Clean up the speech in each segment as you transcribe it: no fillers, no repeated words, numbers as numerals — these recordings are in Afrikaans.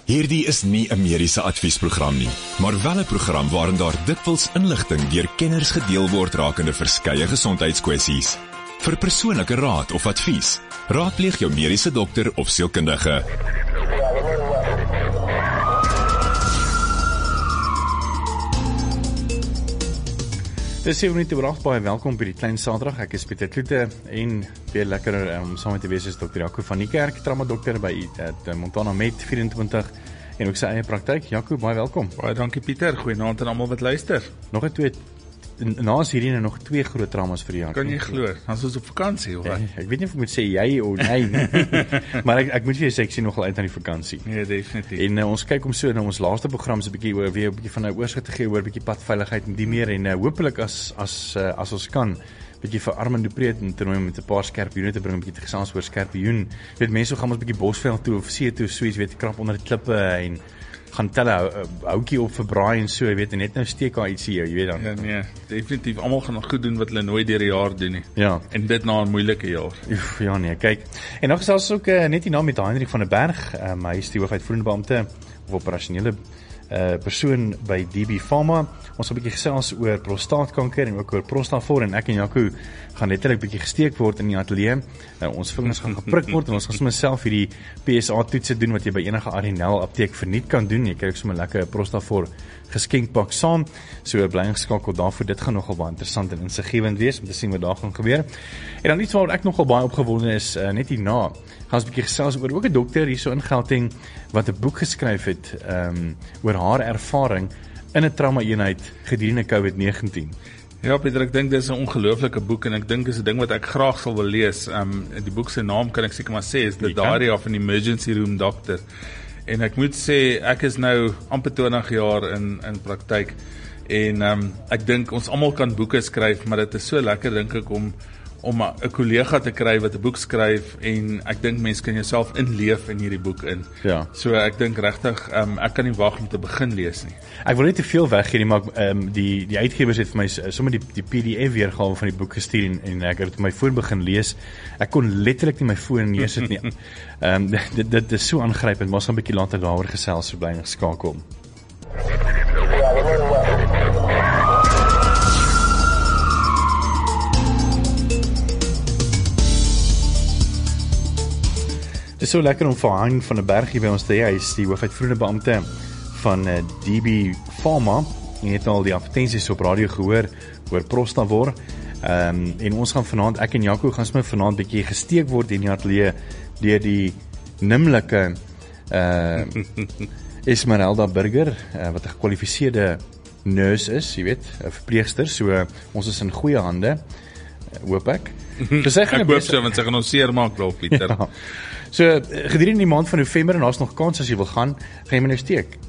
Hierdie is nie 'n mediese adviesprogram nie, maar wel 'n program waarin daar dikwels inligting deur kenners gedeel word rakende verskeie gesondheidskwessies. Vir persoonlike raad of advies, raadpleeg jou mediese dokter of sielkundige. Dis 7 minute oor 8, baie welkom by die klein Saterdag. Ek is Pieter Kloete en weer lekker om saam met te wees is Dr. Jaco van die Kerk, traumadokter by Montana Med 24 en ook sy eie praktyk. Jaco, baie welkom. Baie dankie Pieter, goeienaand aan almal wat luister. Nog 'n twee naas hierdie nog 2 groot traumas vir jou. Kan jy glo? Ons is op vakansie of wat? Ek weet nie of ek moet sê jy of nee, maar ek moet vir jou sê ek sien nogal uit aan die vakansie. Nee, definitief. En ons kyk om so na ons laaste program se bietjie oor weer 'n bietjie van 'n oorsig te gee oor bietjie padveiligheid en die meer en hopelik as ons kan bietjie vir Armand Dupré te nooi met 'n paar skerpioene te bring, 'n bietjie te gesels oor skerpioen. Weet mense gaan ons bietjie Bosveld toe of see toe, so iets weet krap onder die klippe en gaan tel 'n houtjie op vir braai en so, jy weet, en net nou steek daar ietsie jou, jy weet dan. Ja nee, definitief. Almal gaan goed doen wat hulle nooit deur die jaar doen nie. Ja. En dit na 'n moeilike jaar. Ja nee, kyk. En dan gesels ook net hierna met Heinrich van der Berg. Hy is die hoofuitvoerende beampte of operasionele persoon by DB Pharma. Ons gaan 'n bietjie gesels oor prostaatkanker en ook oor Prostafor en ek en Jaco gaan letterlik bietjie gesteek word in die ateljee. Ons vingers gaan geprik word en ons gaan sommer self hierdie PSA toetse doen wat jy by enige Arinel apteek verniet kan doen. Jy kry ook sommer lekker Prostafor geskenkpak saam. So bly ingeskakel daarvoor. Dit gaan nogal baie interessant en insiggewend wees om te sien wat daar gaan gebeur. En dan iets waar ek nogal baie opgewonde is, net hierna gaan ons 'n bietjie gesels oor ook 'n dokter hier so in Gauteng wat 'n boek geskryf het oor haar ervaring in 'n trauma-eenheid gedurende COVID-19. Ja Pieter, ek dink dis 'n ongelooflike boek en ek dink dis 'n ding wat ek graag sal wil lees. Die boek se naam kan ek seker maar sê is The Diary of an Emergency Room Doctor. En ek moet sê ek is nou amper 20 jaar in praktyk en ek dink ons almal kan boeke skryf, maar dit is so lekker dink ek om 'n kollega te kry wat 'n boek skryf en ek dink mense kan jouself inleef in hierdie boek in. Ja. So ek dink regtig ek kan nie wag om te begin lees nie. Ek wil nie te veel weggee nie, maar die uitgewers het vir my sommer die PDF weergawe van die boek gestuur en ek het op my foon begin lees. Ek kon letterlik nie my foon neersit nie. Dit is so aangrypend, maar ons gaan 'n bietjie later daaroor gesels, so bly ingeskakel. Dit is so lekker om vir Hein van der Berg hier by ons te hê. Hy is die hoofuitvoerende beampte van DB Pharma. Jy het al die advertensies op radio gehoor oor Prostafor. En ons gaan vanaand, ek en Jaco gaan sommer vanaand bietjie gesteek word in die ateljee deur die nimmerlike Esmeralda Burger, wat 'n gekwalifiseerde nurse is, jy weet, 'n verpleegster. So ons is in goeie hande, hoop ek. So sy gaan ek hoop so, want sy gaan ons seer maak dalk, Pieter. Ja. So gedurende die maand van November en daar's nog kans as jy wil gaan jy my nou steek.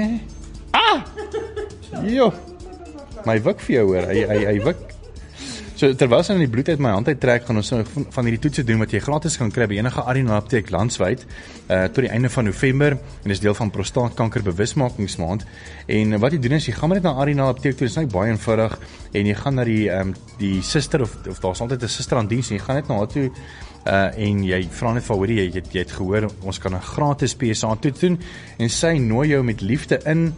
Jo. My wik vir jou hoor. Hy wik. So terwyl sy in die bloed uit my hand uittrek, gaan ons van hierdie toetse doen wat jy gratis kan kry by enige Arinel apteek landwyd tot die einde van November en dis deel van prostaatkanker bewusmakingsmaand. En wat jy doen is jy gaan net na Arinel apteek toe, dit is net baie eenvoudig en jy gaan na die suster of daar's altyd 'n suster aan diens en jy gaan net na haar toe en jy vra net vir hoor jy het gehoor ons kan 'n gratis PSA toets doen en sy nooi jou met liefde in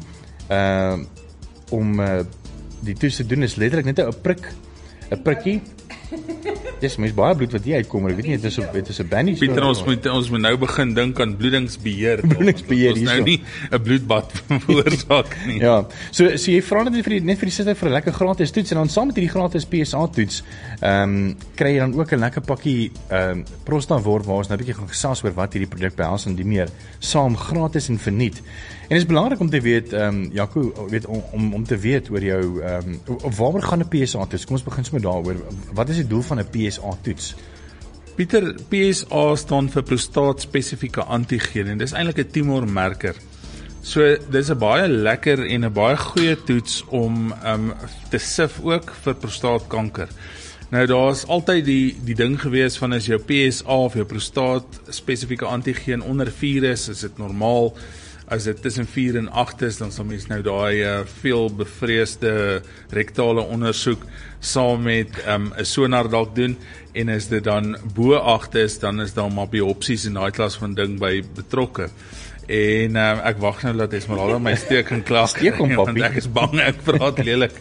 om die toets te doen. Is letterlik net 'n prikkie. Dis mens baie bloed wat hier uitkom, ek weet nie dit is 'n bandie. Pieter, ons moet nou begin dink aan bloedingsbeheer. Bloedingsbeheer ons nou nie 'n bloedbad veroorsaak nie. Ja. So jy vra net vir die sitter vir 'n lekker gratis toets en dan saam met hierdie gratis PSA toets, kry jy dan ook 'n lekker pakkie Prostafor waar ons nou 'n bietjie gaan gesels oor wat hierdie produk behels en die meer, saam gratis en verniet. En dit is belangrik om te weet, Jaco, weet om te weet oor jou waaroor gaan 'n PSA toets? Kom ons begin sommer daaroor. Wat is die doel van 'n PSA toets? Pieter, PSA staan vir prostaat-spesifieke antigeen en dis eintlik 'n tumormarker. So dis 'n baie lekker en 'n baie goeie toets om te sif ook vir prostaatkanker. Nou daar's altyd die ding gewees van as jou PSA of jou prostaat-spesifieke antigeen onder 4 is dit normaal. As dit tussen 4 en 8 is, dan sal mens nou daai veel bevreesde rektale ondersoek saam met 'n sonar dalk doen, en as dit dan bo 8 is, dan is daar maar biopsies en daai klas van ding by betrokke. En ek wag nou dat Esmeralda my steek en klaar Steek hom, want papi. ek is bang ek praat lelik.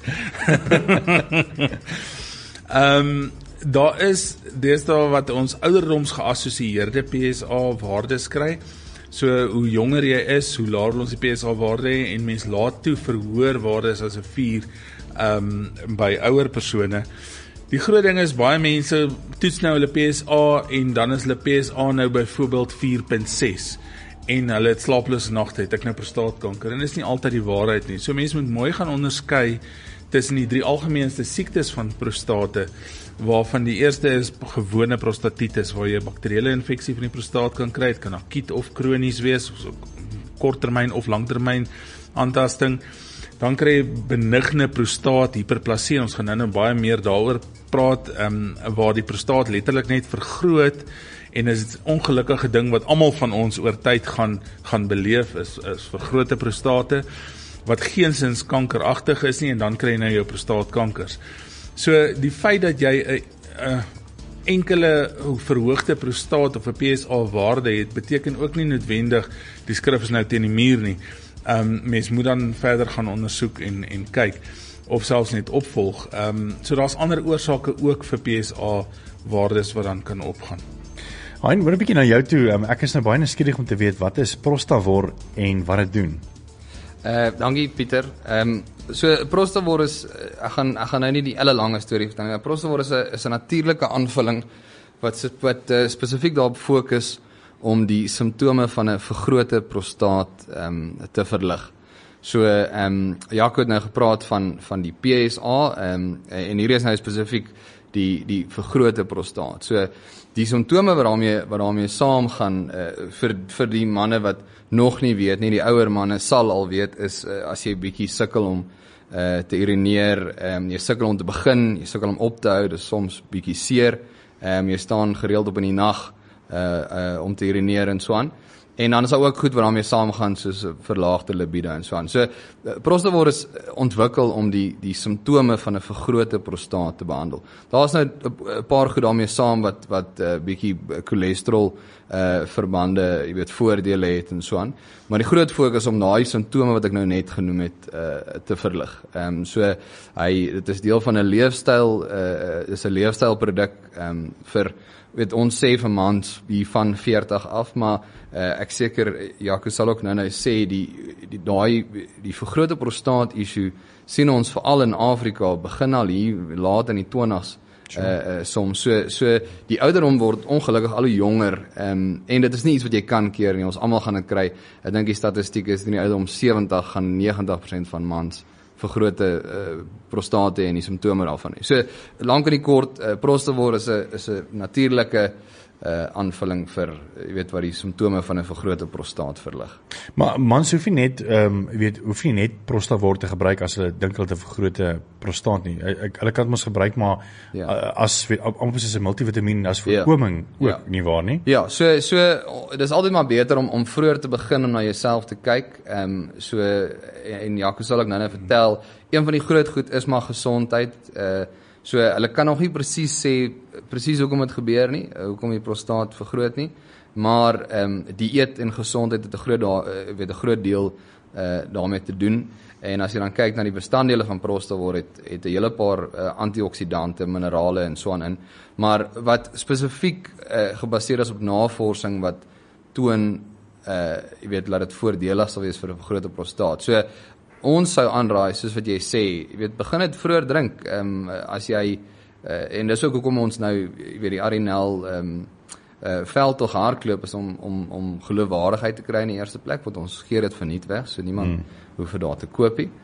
Daar is deesdae wat ons ouderdoms geassosieerde PSA waardes kry. So hoe jonger jy is, hoe laer ons die PSA waarde en mens laat toe verhoor waardes as 'n 4 by ouer persone. Die groot ding is baie mense toets nou hulle PSA en dan is hulle PSA nou byvoorbeeld 4.6 en hulle het slaaplose nagte, het ek nou prostaatkanker en dit is nie altyd die waarheid nie. So mense moet mooi gaan onderskei tussen die 3 algemeenste siektes van prostate, waarvan die eerste is gewone prostatitis, waar jy 'n bakteriële infeksie van die prostaat kan kry. Dit kan akuut of kronies wees, of korttermyn of langtermyn aantasting. Dan kry jy benigne prostaat hiperplasie. Ons gaan nou baie meer daaroor praat, waar die prostaat letterlik net vergroot en is 'n ongelukkige ding wat almal van ons oor tyd gaan beleef is vergrote prostate wat geensins kankeragtig is nie en dan kry jy nou jou prostaatkankers. So die feit dat jy 'n enkele verhoogde prostaat of 'n PSA waarde het, beteken ook nie noodwendig die skrif is nou teen die muur nie. Mens moet dan verder gaan ondersoek en kyk of selfs net opvolg. So daar's ander oorsake ook vir PSA waardes wat dan kan opgaan. Hein, moet 'n bietjie na jou toe. Ek is nou baie nuuskierig om te weet wat is prostavor en wat dit doen. Dankie Pieter. So prostavor is ek gaan nou nie die hele lange storie vertel nie. Prostavor is 'n natuurlike aanvulling wat spesifiek daarop fokus om die simptome van 'n vergrote prostaat te verlig. So Jaco het nou gepraat van die PSA en hier is nou spesifiek die vergrote prostaat. So die simptome waarmee saam gaan vir die manne wat nog nie weet nie, die ouer manne sal al weet, is as jy bietjie sukkel om te urineer, jy sukkel om te begin, jy sukkel om op te hou, dis soms bietjie seer, jy staan gereeld op in die nag om te urineer en so aan. En dan is daar ook goed waarmee saamgaan soos verlaagde libido en so aan. So prostavor is ontwikkel om die simptome van 'n vergrote prostaat te behandel. Daar's nou 'n paar goed daarmee saam wat bietjie cholesterol verbande, jy weet, voordele het en so aan. Maar die groot fokus om daai simptome wat ek nou net genoem het te verlig. So dit is deel van 'n leefstyl, is 'n leefstylproduk vir weet ons sê vir mans hier van 40 af, maar ek seker Jaco sal ook nou sê die vergrote prostaat issue sien ons veral in Afrika begin al hier laat in die 20s soms so die ouderdom word ongelukkig al hoe jonger en dit is nie iets wat jy kan keer nie, ons almal gaan dit kry. Ek dink die statistiek is in die ouderdom 70 gaan 90% van mans vergrote prostate en die simptome daarvan. So lank en die kort, prostavor is 'n natuurlike aanvulling vir jy weet wat die simptome van 'n vergrote prostaat verlig. Maar mans hoef nie net hoef nie net prostavor te gebruik as hulle dink hulle het 'n vergrote prostaat nie. Hulle kan dit mos gebruik maar as amper soos 'n multivitamiin as voorkoming ook nie waar nie. Ja, so dis altyd maar beter om vroeër te begin om na jouself te kyk. So en Jaco sal ek nou vertel, een van die groot goed is maar gesondheid. So hulle kan nog nie presies sê hoekom dit gebeur nie, hoekom die prostaat vergroot nie, maar dieet en gesondheid het 'n groot deel daarmee te doen. En as jy dan kyk na die bestanddele van prostavor, het 'n hele paar antioksidante, minerale en so aan in, maar wat spesifiek gebaseer is op navorsing wat toon jy weet laat dit voordelig sal wees vir 'n vergrote prostaat. So ons sou aanraai, soos wat jy sê, jy weet, begin dit vroeër drink, as jy, en dis ook hoekom ons nou, jy weet, die Arinel veldtog hardloop is om geloofwaardigheid te kry in die eerste plek, want ons gee dit verniet weg, so niemand hoef vir daar te koop nie.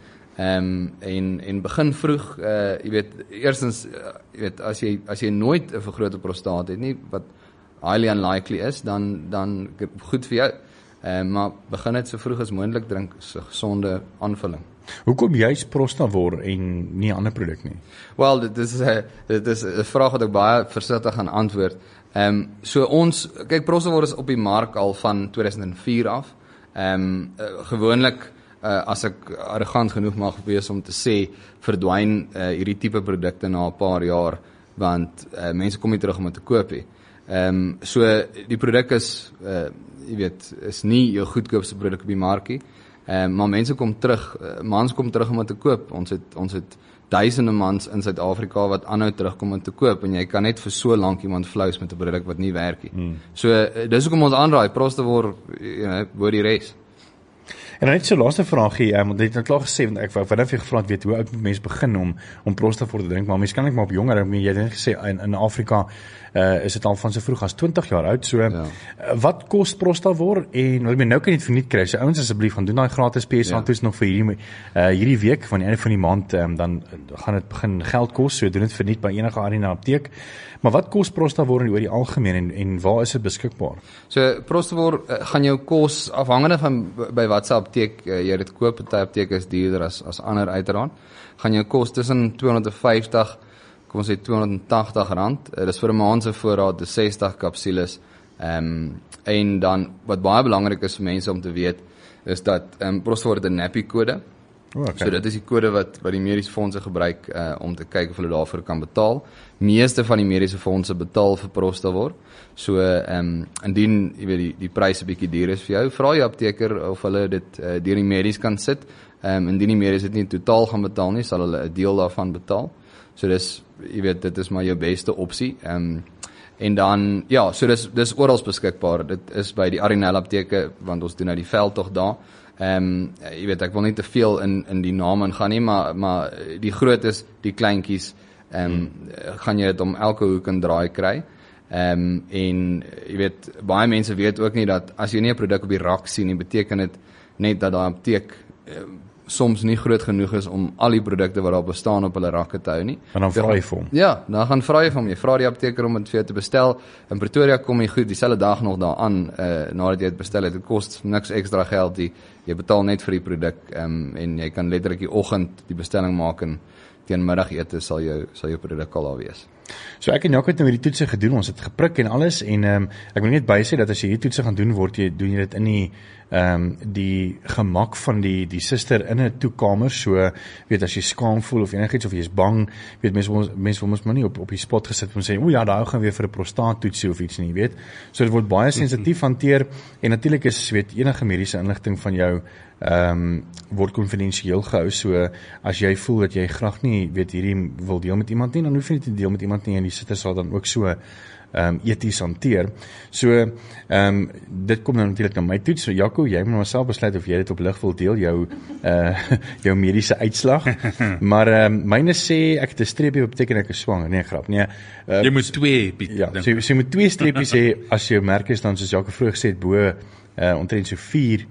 En begin vroeg, jy weet, eerstens, jy weet, as jy nooit 'n vergrote prostaat het nie, wat highly unlikely is, dan goed vir jou. Maar begin dit so vroeg as moontlik drink, so 'n gesonde aanvulling. Hoekom juist prostavor en nie 'n ander produk nie? Wel, dit is 'n vraag wat ek baie versigtig gaan antwoord. So ons, kyk, prostavor is op die mark al van 2004 af. Gewoonlik, as ek arrogant genoeg mag wees om te sê, verdwyn hierdie tipe produkte na 'n paar jaar, want mense kom nie terug om dit te koop nie. So die produk is jy weet, is nie jou goedkoopste produk op die markie. Maar mense kom terug, mans kom terug om dit te koop. Ons het duisende mans in Suid-Afrika wat aanhou terugkom om te koop, en jy kan net vir so lank iemand flous met 'n produk wat nie werk nie. So, dis hoekom ons aanraai, Prostavor, word die res. En dan net so laaste vraagie, want jy het nou klaar gesê, want ek wou net vir gevra weet hoe oud moet mense begin om Prostavor te drink, maar mense kan net maar op jonger, jy het net gesê in Afrika is dit al van so vroeg as 20 jaar oud, so wat kos Prostavor, en nou kan jy dit verniet kry, so ouens asseblief gaan doen daai gratis PSA toets nog vir hierdie week, van die einde van die maand, dan gaan dit begin geld kos, so doen dit verniet by enige Arena apteek, maar wat kos Prostavor oor die algemeen, en waar is dit beskikbaar? So Prostavor gaan jou kos, afhangende van by wat se apteek jy dit koop, party apteek is duurder as ander uiteraard, gaan jou kos tussen 250, kom ons sê R280, dis vir 'n maand se voorraad, dis 60 kapsules, en dan, wat baie belangrik is vir mense om te weet, is dat Prostavor het 'n NAPI-kode, so dit is die kode wat die mediese fondse gebruik om te kyk of hulle daarvoor kan betaal. Meeste van die mediese fondse betaal vir Prostavor, so indien jy weet die pryse 'n bietjie duur is vir jou, vra jou apteker of hulle dit deur die medies kan sit, indien die medies dit nie totaal gaan betaal nie, sal hulle 'n deel daarvan betaal. So dis, jy weet, dit is maar jou beste opsie. En dan, ja, so dis oral beskikbaar. Dit is by die Arinel apteke, want ons doen nou die veldtog daar. Jy weet, ek wil nie te veel in die name ingaan nie, maar die grootes, die kleintjies, gaan jy dit om elke hoek en draai kry. En jy weet, baie mense weet ook nie dat as jy nie 'n produk op die rak sien nie, beteken dit net dat daai apteek soms nie groot genoeg is om al die produkte wat daar bestaan op hulle rakke te hou nie. En dan vra jy vir hom. Ja, dan gaan vra jy vir hom. Jy vra die apteker om dit vir jou te bestel. In Pretoria kom jy goed dieselfde dag nog daaraan nadat jy dit bestel het. Dit kos niks ekstra geld nie. Jy betaal net vir die produk en jy kan letterlik die oggend die bestelling maak en teen middagete sal jou produk al daar wees. So ek en Jaco het nou hierdie toetse gedoen, ons het geprik en alles, en ek wil net bysê dat as jy hierdie toetse gaan doen, doen jy dit in die gemak van die suster in 'n toekamer, so weet as jy skaam voel of enigiets of jy is bang, weet mense wil mos maar nie op die spot gesit om sê, o ja, daai gaan weer vir 'n prostaattoetsie of iets nie, weet. So dit word baie sensitief hanteer, en natuurlik is weet enige mediese inligting van jou word konfidensieel gehou, so as jy voel dat jy graag nie weet hierdie wil deel met iemand nie, dan hoef jy nie te deel met iemand nie, en die sitter sal dan ook so eties hanteer. So dit kom nou natuurlik na my toets. So Jaco, jy moet maar self besluit of jy dit op lig wil deel, jou mediese uitslag. Maar myne sê ek het 'n streepie op beteken ek is swanger. Nee, grap. Nee. Jy moet 2 Piet. Ja, so jy moet 2 streepies hê as jou merk is dan soos Jaco vroeër gesê het bo omtrent so 4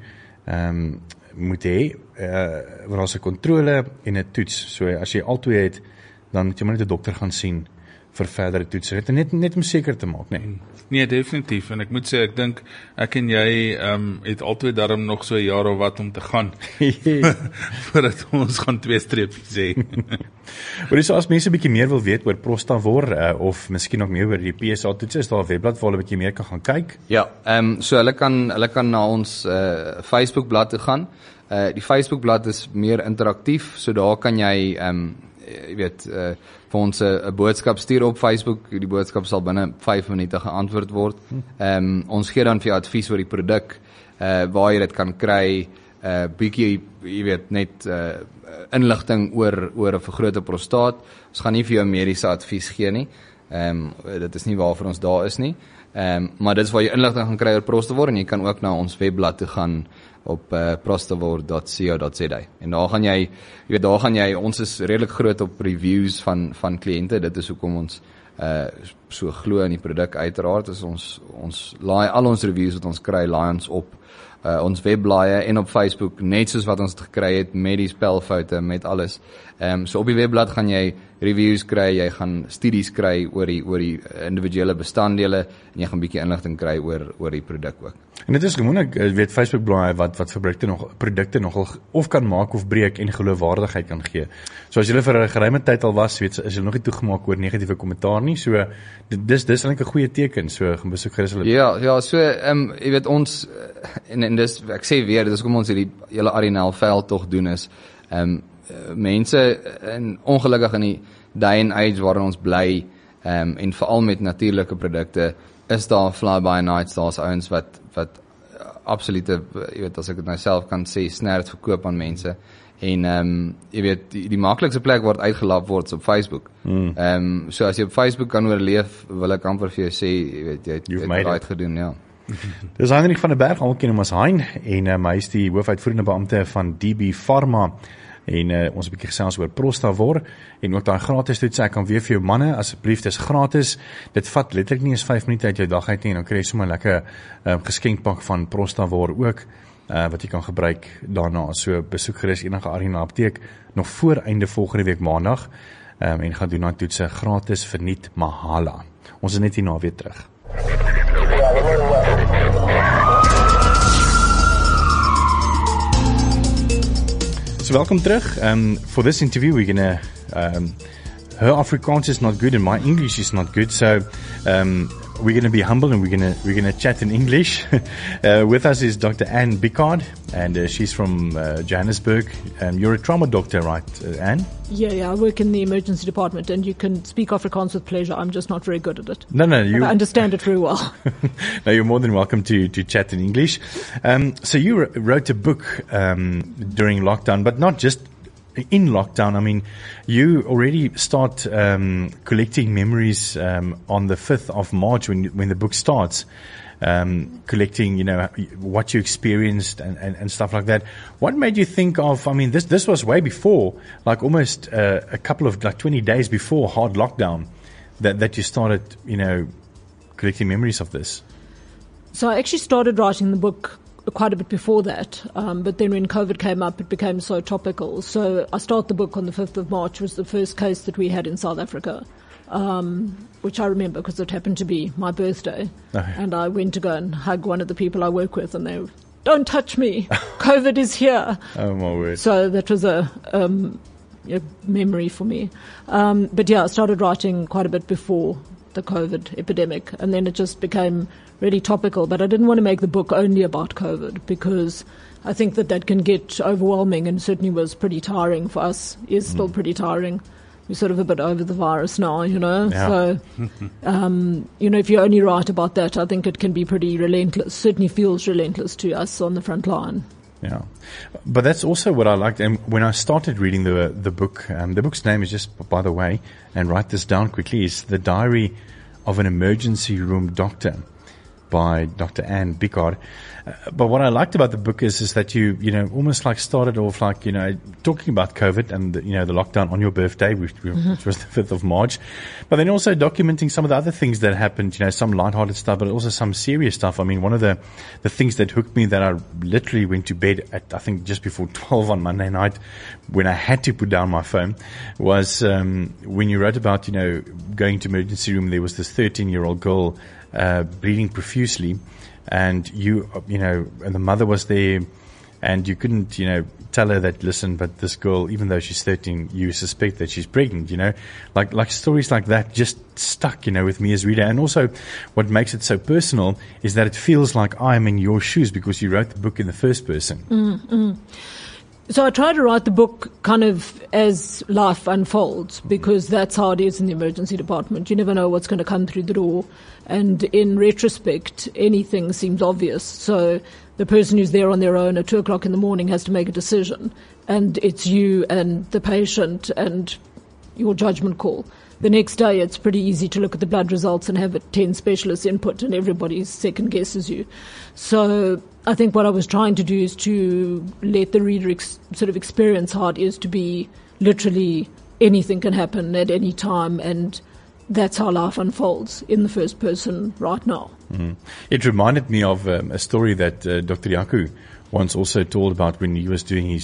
moet hê, waar ons 'n kontrole en 'n toets. So as jy al 2 het, dan moet jy maar net 'n dokter gaan sien vir verdere toetse. Net om seker te maak, nee. Nee, definitief. En ek moet sê, ek dink ek en jy het altyd daarom nog so 'n jaar of wat om te gaan voordat ons gaan 2 streepies hê. Maar dis as mense 'n bietjie meer wil weet oor Prostavor of miskien nog meer oor die PSA toetse, is daar 'n webblad waar hulle 'n bietjie meer kan gaan kyk. Ja, so hulle kan na ons Facebook bladsy toe gaan. Die Facebook bladsy is meer interaktief, so daar kan jy jy weet vir ons 'n boodskap stuur op Facebook. Die boodskap sal binne 5 minute geantwoord word. Ons gee dan vir jou advies oor die produk, waar jy dit kan kry, bietjie jy weet net inligting oor 'n vergrote prostaat. Ons gaan nie vir jou mediese advies gee nie. Dit is nie waarvoor ons daar is nie. Maar dit is waar jy inligting gaan kry oor Prostavor, en jy kan ook na ons webblad toe gaan op prostavor.co.za. En daar gaan jy, ons is redelik groot op reviews van kliënte. Dit is hoekom ons so glo in die produk uiteraard. Is ons laai al ons reviews wat ons kry, laai ons op ons webblaaie en op Facebook, net soos wat ons het gekry het met die spelfoute, met alles. So op die webblad gaan jy reviews kry, jy gaan studies kry oor die individuele bestanddele, en jy gaan bietjie inligting kry oor die produk ook. En dit is gewoonlik, weet Facebook blaai wat vir produkte nogal of kan maak of breek en geloofwaardigheid kan gee. So as julle vir 'n geruime tyd al was, weet is julle nog nie toegemaak oor negatiewe kommentaar nie, so dis eintlik 'n goeie teken, so gaan besoek gerus hulle. Ja, so jy weet ons en dis ek sê weer, dis hoekom ons hierdie hele Arinel veldtog doen is mense en ongelukkig in die day and age waarin ons bly en veral met natuurlike produkte is daar fly by nights, daar's ouens wat absolute, jy weet, as ek dit nou self kan sê, snert verkoop aan mense. En jy weet, die maklikste plek waar dit uitgelap word is op Facebook. So as jy op Facebook kan oorleef, wil ek amper vir jou sê, jy weet, jy het right gedoen, ja. Dis Heinrich van der Berg, almal ken hom as Hein, en hy is die hoofuitvoerende beampte van DB Pharma. En ons 'n bietjie gesels oor Prostavor en ook daai gratis toets. Ek kan weer vir jou manne, asseblief, dis gratis. Dit vat letterlik nie eens 5 minute uit jou dag uit nie, en dan kry jy sommer 'n lekker geskenkpak van Prostavor ook, wat jy kan gebruik daarna. So besoek gerus enige Arena apteek nog voor einde volgende week maandag, en gaan doen daai toetse gratis, verniet, mahala. Ons is net hierna weer terug. So welcome terug. For this interview, we're gonna. Her Afrikaans is not good and my English is not good, so we're gonna be humble and we're gonna chat in English. With us is Dr. Anne Bickard, and she's from Johannesburg. You're a trauma doctor, right, Anne? Yeah, I work in the emergency department, and you can speak Afrikaans with pleasure. I'm just not very good at it. No, you. I understand it very well. No, you're more than welcome to chat in English. So you wrote a book during lockdown, but not just in lockdown. I mean, you already start collecting memories on the 5th of March when the book starts. Collecting, you know, what you experienced and stuff like that. What made you think of, I mean, this was way before, like almost a couple of, like 20 days before hard lockdown, that you started, you know, collecting memories of this? So I actually started writing the book quite a bit before that, but then when COVID came up, it became so topical. So I started the book on the 5th of March, was the first case that we had in South Africa. Which I remember because it happened to be my birthday. Okay. And I went to go and hug one of the people I work with, and they were, "Don't touch me, COVID is here." Oh my word. So that was a memory for me. But yeah, I started writing quite a bit before the COVID epidemic, and then it just became really topical. But I didn't want to make the book only about COVID, because I think that can get overwhelming, and certainly was pretty tiring for us, is still pretty tiring. We're sort of a bit over the virus now, you know. Yeah. So, you know, if you only write about that, I think it can be pretty relentless. Certainly feels relentless to us on the front line. Yeah, but that's also what I liked. And when I started reading the book, the book's name is, just by the way, and write this down quickly, is The Diary of an Emergency Room Doctor by Dr. Anne Bickard. But what I liked about the book is that you know, almost like started off like, you know, talking about COVID and, you know, the lockdown on your birthday, which was the 5th of March, but then also documenting some of the other things that happened, you know, some lighthearted stuff, but also some serious stuff. I mean, one of the things that hooked me, that I literally went to bed at, I think, just before 12 on Monday night, when I had to put down my phone, was when you wrote about, you know, going to emergency room. There was this 13-year-old girl bleeding profusely, and you know, and the mother was there, and you couldn't, you know, tell her that, listen, but this girl, even though she's 13, you suspect that she's pregnant, you know, like stories like that just stuck, you know, with me as reader. And also what makes it so personal is that it feels like I'm in your shoes, because you wrote the book in the first person. So I try to write the book kind of as life unfolds, because that's how it is in the emergency department. You never know what's going to come through the door. And in retrospect, anything seems obvious. So the person who's there on their own at 2 o'clock in the morning has to make a decision. And it's you and the patient and your judgment call. The next day, it's pretty easy to look at the blood results and have 10 specialists input, and everybody second guesses you. So I think what I was trying to do is to let the reader sort of experience how it is to be literally anything can happen at any time, and that's how life unfolds in the first person right now. Mm-hmm. It reminded me of a story that Dr. Yaku once also told about when he was doing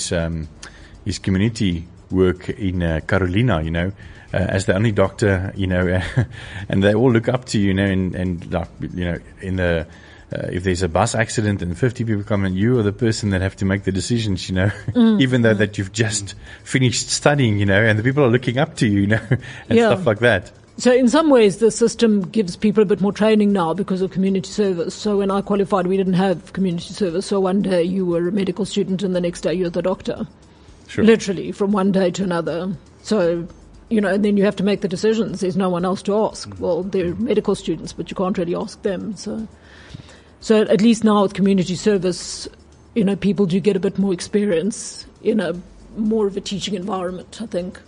his community work in Carolina, you know, as the only doctor, you know, and they all look up to you, you know, and like, you know, in the if there's a bus accident and 50 people come, and you are the person that have to make the decisions, you know, even though that you've just finished studying, you know, and the people are looking up to you, you know, and stuff like that. So in some ways, the system gives people a bit more training now because of community service. So when I qualified, we didn't have community service. So one day you were a medical student and the next day you're the doctor. Sure. Literally from one day to another. So, you know, and then you have to make the decisions. There's no one else to ask. Well, they're medical students, but you can't really ask them. So So at least now with community service, people do get a bit more experience in a more of a teaching environment, I think.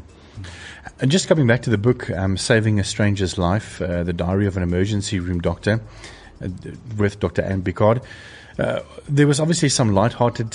And just coming back to the book, Saving a Stranger's Life, The Diary of an Emergency Room Doctor, with Dr. Anne Bickard. There was obviously some light-hearted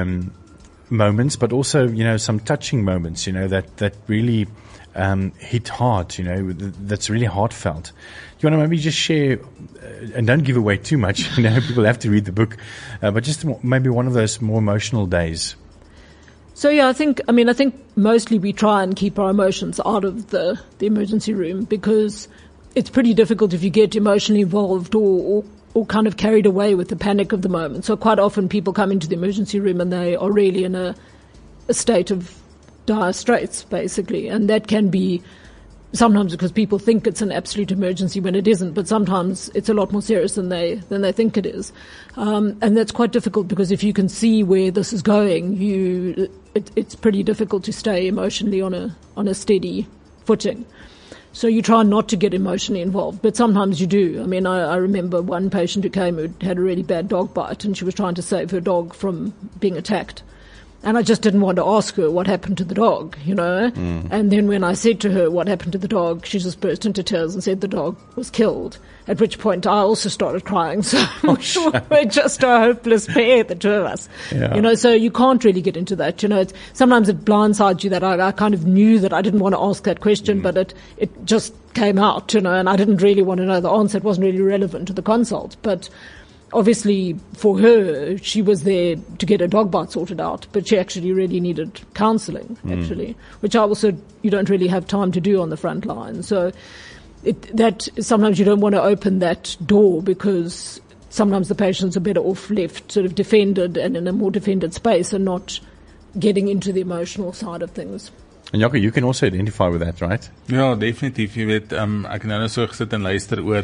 moments, but also, some touching moments, that really hit hard, that's really heartfelt. Do you want to maybe just share, and don't give away too much, people have to read the book, but just maybe one of those more emotional days? So yeah, I think mostly we try and keep our emotions out of the emergency room, because it's pretty difficult if you get emotionally involved or kind of carried away with the panic of the moment. So quite often people come into the emergency room and they are really in a state of dire straits, basically. And that can be sometimes because people think it's an absolute emergency when it isn't, but sometimes it's a lot more serious than they think it is. And that's quite difficult, because if you can see where this is going, it's pretty difficult to stay emotionally on a steady footing. So you try not to get emotionally involved, but sometimes you do. I remember one patient who came who had a really bad dog bite, and she was trying to save her dog from being attacked. And I just didn't want to ask her what happened to the dog, And then when I said to her what happened to the dog, she just burst into tears and said the dog was killed. At which point I also started crying. So we're just a hopeless pair, the two of us. Yeah. So you can't really get into that. Sometimes it blindsides you that I kind of knew that I didn't want to ask that question, but it just came out, and I didn't really want to know the answer. It wasn't really relevant to the consult. But obviously, for her, she was there to get her dog bite sorted out, but she actually really needed counselling, which you don't really have time to do on the front line. So that sometimes you don't want to open that door, because sometimes the patients are better off left sort of defended and in a more defended space, and not getting into the emotional side of things. And Jaco, you can also identify with that, right? Ja, definitief. Jy weet, ek nou so gesit en luister oor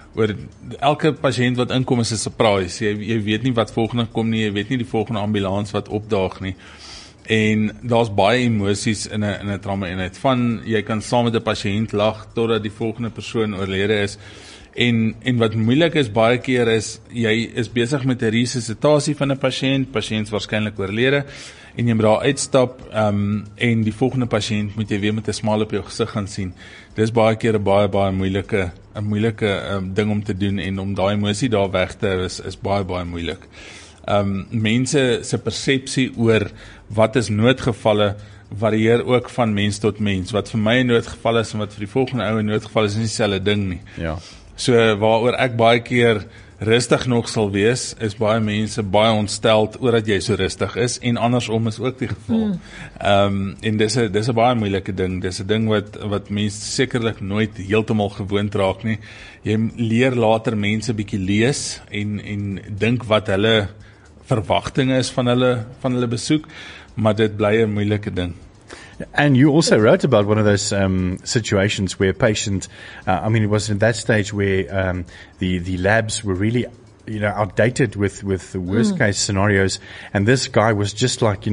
elke pasiënt wat inkom is 'n surprise. Jy weet nie wat volgende kom nie, jy weet nie die volgende ambulans wat opdaag nie. En daar's baie emosies in 'n trauma-eenheid. Van jy kan saam met 'n pasiënt lag totdat die volgende persoon oorlede is. En wat moeilik is baie keer is jy is besig met 'n resuscitasie van 'n pasiënt waarskynlik oorlede, en jy moet daar uitstap, en die volgende pasiënt moet jy weer met 'n smaal op jou gesig gaan sien. Dis baie keer 'n baie moeilike ding om te doen, en om daai emosie daar weg te hou is baie moeilik. Mense se persepsie oor wat is noodgevalle varieer ook van mens tot mens. Wat vir my 'n noodgeval is en wat vir die volgende ou 'n noodgeval is nie dieselfde ding nie. Ja. So waaroor ek baie keer rustig nog sal wees, is baie mense baie ontsteld oor dat jy so rustig is, en andersom is ook die geval. En dis 'n baie moeilike ding. Dis 'n ding wat mense sekerlik nooit heeltemal gewoond raak nie. Jy leer later mense bietjie lees en dink wat hulle verwagtinge is van hulle besoek, maar dit bly 'n moeilike ding. And you also wrote about one of those situations where a patient, it was in that stage where the labs were really, outdated with the worst case scenarios, and this guy was just like,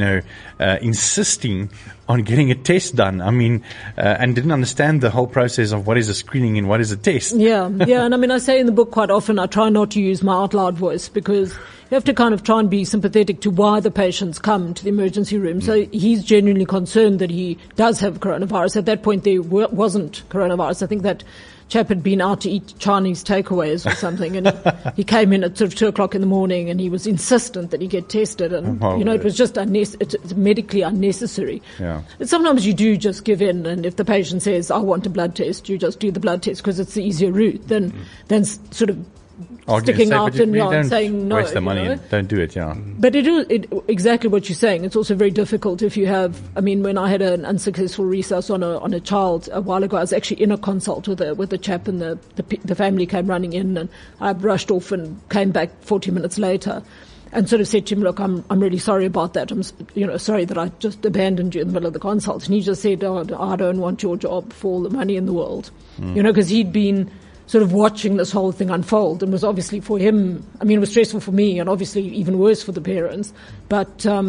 insisting on getting a test done. And didn't understand the whole process of what is a screening and what is a test. Yeah, and I say in the book quite often, I try not to use my out loud voice, because you have to kind of try and be sympathetic to why the patients come to the emergency room. So he's genuinely concerned that he does have coronavirus. At that point, there wasn't coronavirus. I think that chap had been out to eat Chinese takeaways or something, and he came in at sort of 2:00 in the morning, and he was insistent that he get tested, and it was just it's medically unnecessary. Yeah. But sometimes you do just give in, and if the patient says, "I want a blood test," you just do the blood test because it's the easier route than sort of sticking out and saying no. Waste the money and don't do it, yeah. But it is exactly what you're saying. It's also very difficult if you have. When I had an unsuccessful resus on a child a while ago, I was actually in a consult with a chap, and the family came running in, and I rushed off and came back 40 minutes later, and sort of said to him, "Look, I'm really sorry about that. I'm sorry that I just abandoned you in the middle of the consult." And he just said, "Oh, I don't want your job for all the money in the world," because he'd been sort of watching this whole thing unfold, and was obviously for him, it was stressful for me, and obviously even worse for the parents, but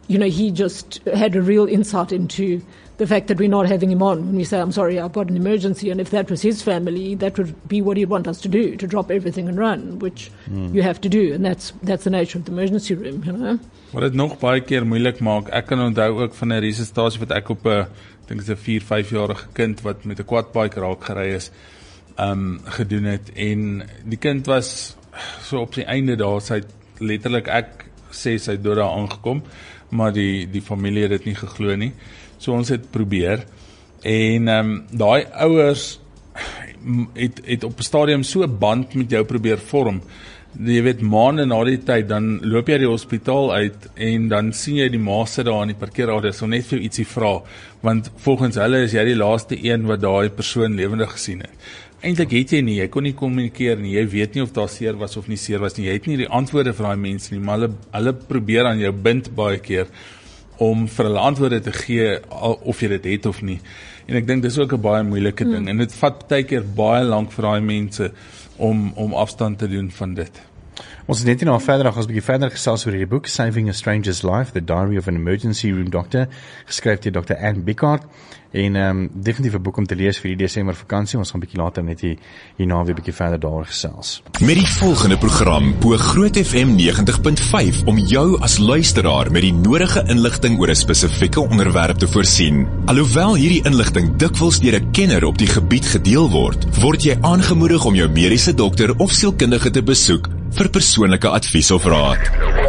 he just had a real insight into the fact that we're not having him on when we say, I'm sorry, I've got an emergency. And if that was his family, that would be what he'd want us to do, to drop everything and run, which you have to do. And that's the nature of the emergency room, Wat dit nog baie keer moeilik maak, ek kan onthou ook van 'n resusitasie wat ek op 'n, ek dink dit is 'n 4-5 jarige kind wat met 'n quadbike raak gery is, gedoen het. En die kind was so op die einde daar, sy het letterlik, ek sê sy het dood daar aangekom, maar die familie het dit nie geglo nie. So ons het probeer, en daai ouers het op 'n stadium so 'n band met jou probeer vorm. Jy weet, maande na die tyd, dan loop jy die hospitaal uit, en dan sien jy die ma sit daar in die parkeerarea, so net vir ietsie vra, want volgens hulle is jy die laaste een wat daai persoon lewendig gesien het. Eintlik het jy nie, jy kon nie kommunikeer nie, jy weet nie of daar seer was of nie seer was nie, jy het nie die antwoorde vir daai mense nie, maar hulle probeer aan jou bind baie keer, om vir hulle antwoorde te gee, of jy dit het of nie. En ek dink dis ook 'n baie moeilike ding, en dit vat baie keer baie lank vir daai mense om afstand te doen van dit. Ons het net hierna verder, ons 'n bietjie verder gesels oor hierdie boek, Saving a Stranger's Life, The Diary of an Emergency Room Doctor, geskryf deur Dr. Anne Bickard, en definitief 'n boek om te lees vir die Desember vakansie. Ons gaan 'n bietjie later net hierna weer 'n bietjie verder daaroor gesels. Met die volgende program bo Groot FM 90.5 om jou as luisteraar met die nodige inligting oor 'n spesifieke onderwerp te voorsien. Alhoewel hierdie inligting dikwels deur 'n kenner op die gebied gedeel word jy aangemoedig om jou mediese dokter of sielkundige te besoek vir persoonlike advies of raad.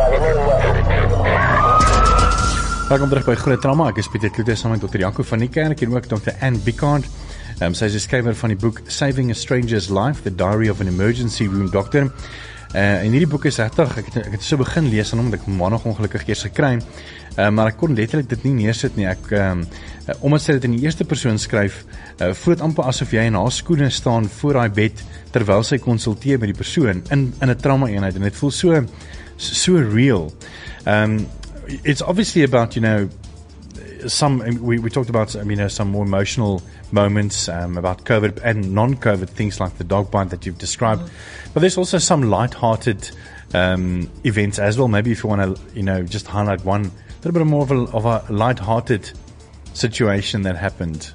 Welkom terug by Groot Trauma. Ek is Pieter Kloete saam met Dr. Jaco van die Kerk en ook Dr. Anne Bickard. Sy is die skrywer van die boek Saving a Stranger's Life, The Diary of an Emergency Room Doctor. En hierdie boek is regtig, ek het so begin lees aan hom, dat ek maandag ongelukkig eers gekry, maar ek kon letterlik dit nie neersit nie. Omdat sy dit in die eerste persoon skryf, voel dit amper asof jy in haar skoene staan voor haar bed, terwyl sy konsulteer met die persoon in 'n trauma eenheid, en dit voel so real. It's obviously about, we talked about, some more emotional moments about COVID and non-COVID things like the dog bite that you've described. But there's also some light-hearted events as well. Maybe if you want to, just highlight one, a little bit more of a light-hearted situation that happened.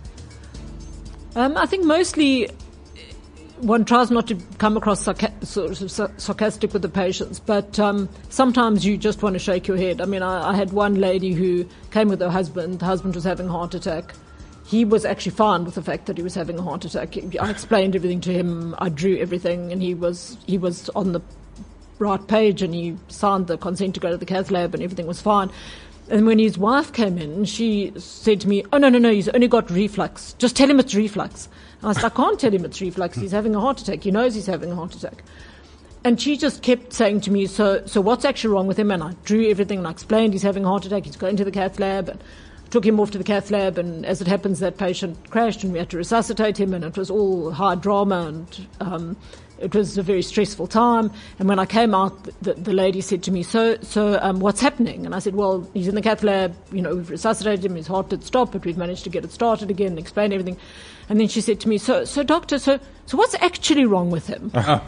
I think mostly one tries not to come across sarcastic with the patients, but sometimes you just want to shake your head. I had one lady who came with her husband. The husband was having a heart attack. He was actually fine with the fact that he was having a heart attack. I explained everything to him. I drew everything, and he was on the right page, and he signed the consent to go to the cath lab, and everything was fine. And when his wife came in, she said to me, "Oh, no, he's only got reflux. Just tell him it's reflux." And I said, "I can't tell him it's reflux. He's having a heart attack. He knows he's having a heart attack." And she just kept saying to me, so what's actually wrong with him? And I drew everything, and I explained he's having a heart attack. He's going to the cath lab, and took him off to the cath lab. And as it happens, that patient crashed, and we had to resuscitate him, and it was all high drama, and it was a very stressful time. And when I came out, the lady said to me, so what's happening? And I said, well, he's in the cath lab, we've resuscitated him, his heart did stop, but we've managed to get it started again, and explain everything. And then she said to me, so doctor, so what's actually wrong with him?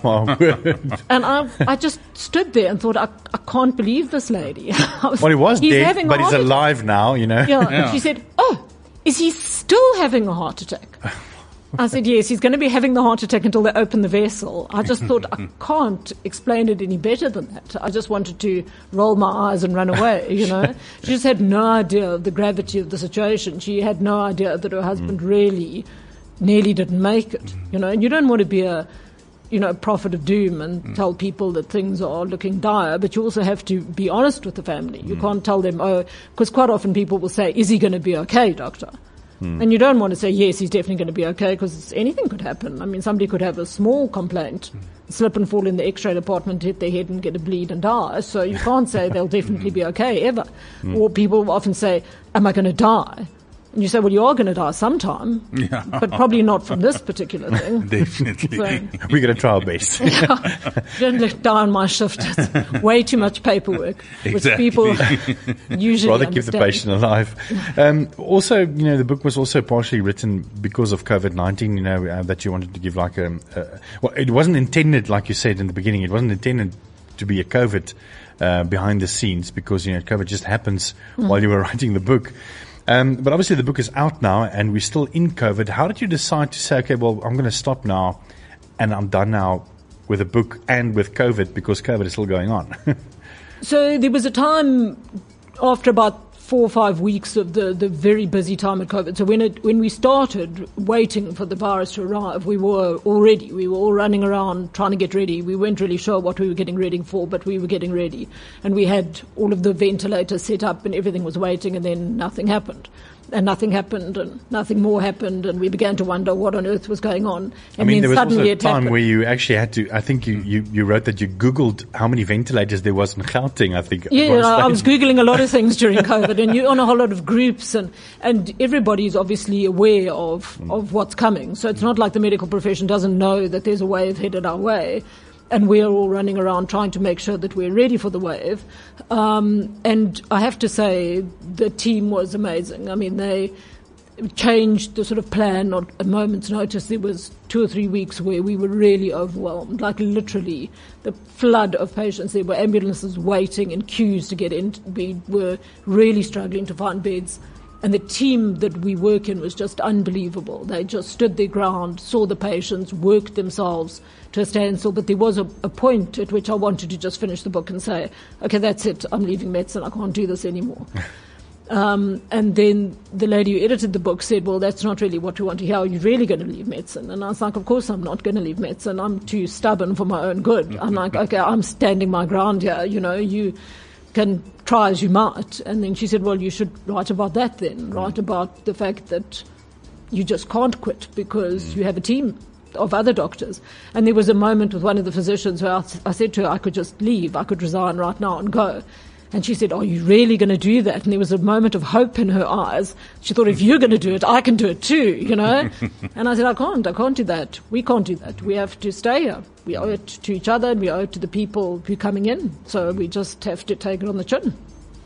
And I just stood there and thought, I can't believe this lady. Well, he was dead, but he's alive now, Yeah. And she said, oh, is he still having a heart attack? I said, yes, he's going to be having the heart attack until they open the vessel. I just thought, I can't explain it any better than that. I just wanted to roll my eyes and run away, She just had no idea of the gravity of the situation. She had no idea that her husband really nearly didn't make it, And you don't want to be a prophet of doom and tell people that things are looking dire, but you also have to be honest with the family. You can't tell them, because quite often people will say, is he going to be okay, doctor? And you don't want to say, yes, he's definitely going to be okay, because anything could happen. Somebody could have a small complaint, slip and fall in the x-ray department, hit their head and get a bleed and die. So you can't say they'll definitely be okay, ever. Or people often say, am I going to die? And you say, well, you are going to die sometime, but probably not from this particular thing. Definitely. So, We're going to try our best. Don't let down my shift. It's way too much paperwork, which people usually rather keep the patient alive. Also, the book was also partially written because of COVID-19, that you wanted to give well, it wasn't intended, like you said in the beginning, it wasn't intended to be a COVID behind the scenes because, COVID just happens while you were writing the book. But obviously the book is out now and we're still in COVID. How did you decide to say, okay, well, I'm going to stop now and I'm done now with the book and with COVID because COVID is still going on? So there was a time after about 4 or 5 weeks of the very busy time at COVID. So when we started waiting for the virus to arrive, we were all ready. We were all running around trying to get ready. We weren't really sure what we were getting ready for, but we were getting ready. And we had all of the ventilators set up and everything was waiting, and then nothing happened. And nothing happened, and nothing more happened, and we began to wonder what on earth was going on. And then there was suddenly also a time where you actually had to, I think you wrote that you Googled how many ventilators there was in Gauteng, I think. Yeah, I was Googling a lot of things during COVID, and you're on a whole lot of groups, and everybody's obviously aware of what's coming. So it's not like the medical profession doesn't know that there's a wave headed our way. And we're all running around trying to make sure that we're ready for the wave. And I have to say, the team was amazing. I mean, they changed the sort of plan at a moment's notice. There was 2 or 3 weeks where we were really overwhelmed, like literally the flood of patients. There were ambulances waiting in queues to get in. We were really struggling to find beds. And the team that we work in was just unbelievable. They just stood their ground, saw the patients, worked themselves to a standstill. But there was a point at which I wanted to just finish the book and say, okay, that's it. I'm leaving medicine. I can't do this anymore. And then the lady who edited the book said, well, that's not really what we want to hear. Are you really going to leave medicine? And I was like, of course I'm not going to leave medicine. I'm too stubborn for my own good. I'm like, okay, I'm standing my ground here. You can try as you might. And then she said, well, you should write about that then. Write about the fact that you just can't quit because you have a team of other doctors. And there was a moment with one of the physicians where I said to her, I could just leave. I could resign right now and go. And she said, are you really going to do that? And there was a moment of hope in her eyes. She thought, if you're going to do it, I can do it too, And I said, I can't do that. We can't do that. We have to stay here. We owe it to each other and we owe it to the people who are coming in. So we just have to take it on the chin.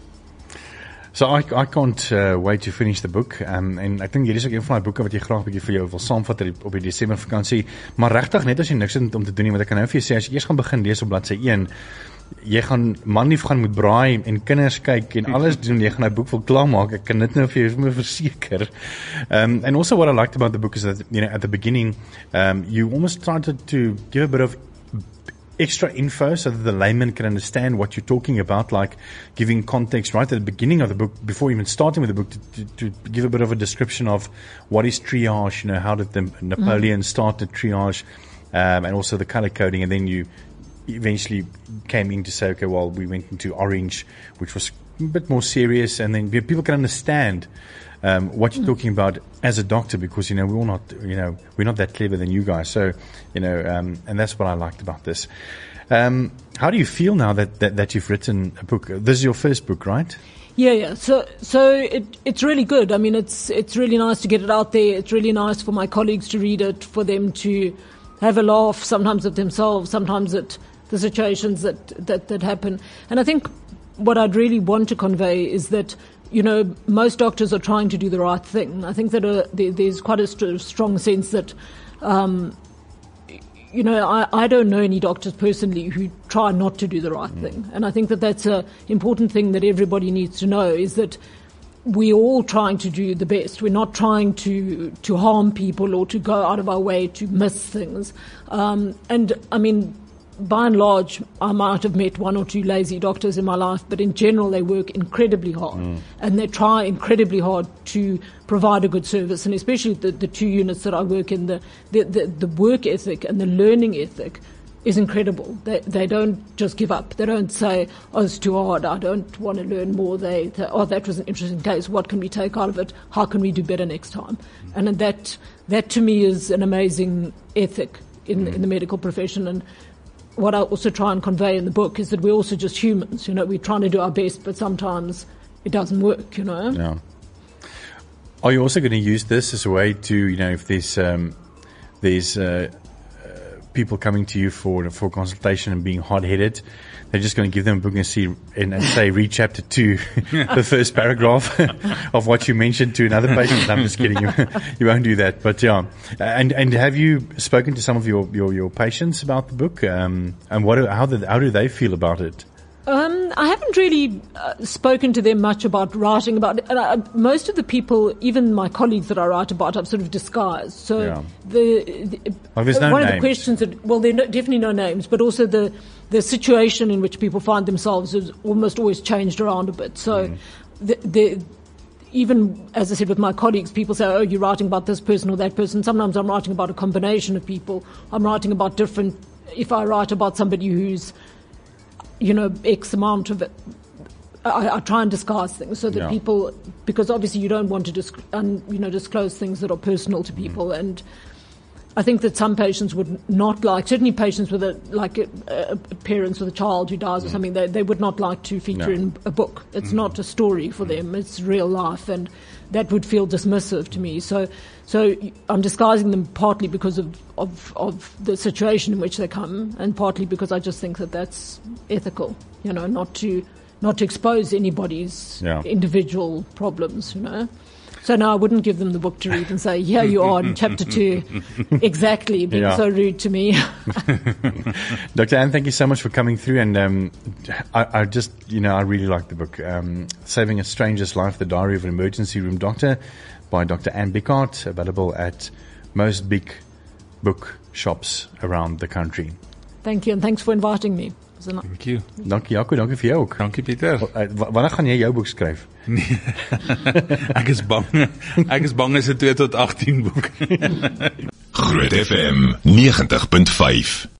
So I can't wait to finish the book. En ek dink hierdie is ook een van die boeke wat jy graag 'n bietjie vir jou wil saamvat op die Desember vakansie. Maar regtig net as jy niks het om te doen nie, want ek kan nou vir jou sê as jy eers gaan begin lees op bladsy 1, jy gaan manlief gaan moet braai en kinders kyk en alles doen. Jy gaan die boek wil klaarmaak. Ek kan dit nou vir jou verseker. And also what I liked about the book is that, at the beginning, you almost tried to give a bit of extra info so that the layman can understand what you're talking about, like giving context right at the beginning of the book, before even starting with the book, to give a bit of a description of what is triage, how did the Napoleon start the triage, and also the color coding, and then you eventually came in to say, okay, well, we went into orange, which was a bit more serious, and then people can understand what you're talking about as a doctor, because we're all not we're not that clever than you guys. So and that's what I liked about this. How do you feel now that you've written a book? This is your first book, right? Yeah. So it's really good. I mean, it's really nice to get it out there. It's really nice for my colleagues to read it, for them to have a laugh, sometimes at themselves, sometimes at the situations that happen. And I think what I'd really want to convey is that most doctors are trying to do the right thing. I think that there's quite a strong sense that, I don't know any doctors personally who try not to do the right thing. And I think that that's an important thing that everybody needs to know, is that we're all trying to do the best. We're not trying to harm people or to go out of our way to miss things. And I mean, by and large, I might have met 1 or 2 lazy doctors in my life, but in general, they work incredibly hard and they try incredibly hard to provide a good service. And especially the 2 units that I work in, the work ethic and the learning ethic is incredible. They don't just give up. They don't say, oh, it's too hard, I don't want to learn more. Oh, that was an interesting case. What can we take out of it? How can we do better next time? And that to me is an amazing ethic in the medical profession. And what I also try and convey in the book is that we're also just humans. We're trying to do our best, but sometimes it doesn't work, Yeah. Are you also going to use this as a way to, if there's people coming to you for consultation and being hard-headed, they're just going to give them a book and say, read chapter 2, the first paragraph of what you mentioned to another patient? I'm just kidding. You won't do that. But yeah. And have you spoken to some of your patients about the book? And how do they feel about it? I haven't really spoken to them much about writing about it. And most of the people, even my colleagues that I write about, I've sort of disguised. So Yeah. one There's no of the names. questions that, well, there are definitely no names, but also the situation in which people find themselves is almost always changed around a bit. So even, as I said, with my colleagues, people say, oh, you're writing about this person or that person. Sometimes I'm writing about a combination of people. I'm writing about different, if I write about somebody who's, X amount of it, I try and disguise things so that people, because obviously you don't want to disclose things that are personal to people. And I think that some patients would not like, certainly patients with parents with a child who dies or something, they would not like to feature in a book. It's not a story for them, it's real life, and that would feel dismissive to me. So I'm disguising them partly because of the situation in which they come, and partly because I just think that that's ethical, not to expose anybody's individual problems, So no, I wouldn't give them the book to read and say, here you are in chapter 2, exactly, being so rude to me. Dr. Anne, thank you so much for coming through, and I just, I really like the book, Saving a Stranger's Life, The Diary of an Emergency Room Doctor, by Dr. Anne Bickart, available at most big book shops around the country. Thank you, and thanks for inviting me. Thank you. Dankie Jaco, dankie vir jou ook. Dankie Pieter. Wanneer gaan jy jou boek skryf? Nee. Ek is bang is 'n 2 tot 18 boek. Groot FM 90.5